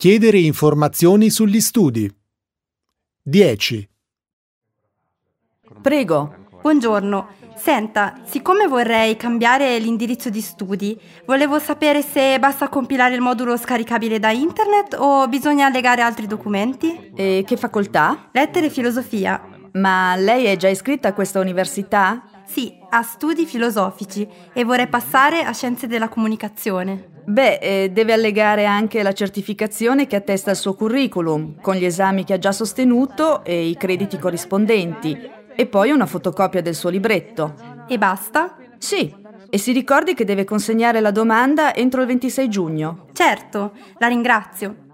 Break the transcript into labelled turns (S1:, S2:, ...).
S1: Chiedere informazioni sugli studi. 10.
S2: Prego.
S3: Buongiorno. Senta, siccome vorrei cambiare l'indirizzo di studi, volevo sapere se basta compilare il modulo scaricabile da internet o bisogna allegare altri documenti?
S2: E che facoltà?
S3: Lettere e filosofia.
S2: Ma lei è già iscritta a questa università?
S3: Sì, a studi filosofici e vorrei passare a scienze della comunicazione.
S2: Deve allegare anche la certificazione che attesta il suo curriculum, con gli esami che ha già sostenuto e i crediti corrispondenti, e poi una fotocopia del suo libretto.
S3: E basta?
S2: Sì, e si ricordi che deve consegnare la domanda entro il 26 giugno.
S3: Certo, la ringrazio.